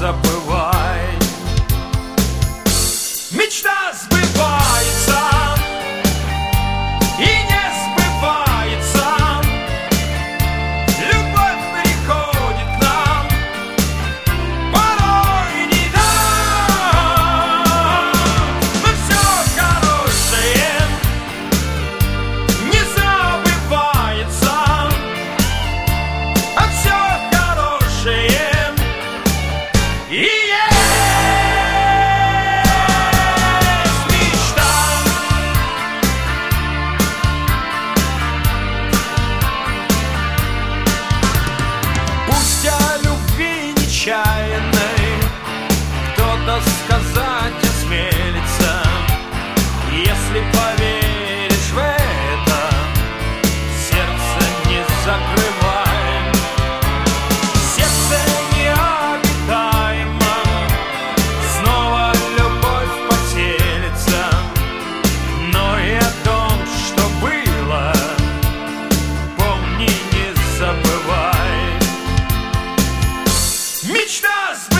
забывай. Мечта сбывается и не сбывается. Любовь приходит к нам порой не так. Но все хорошее не забывается, а все хорошее и кто-то сказать осмелится. Если поверишь в это, сердце не закрывай. Сердце необитаемо, снова любовь поселится. Но и о том, что было, помни, не забывай. Мечта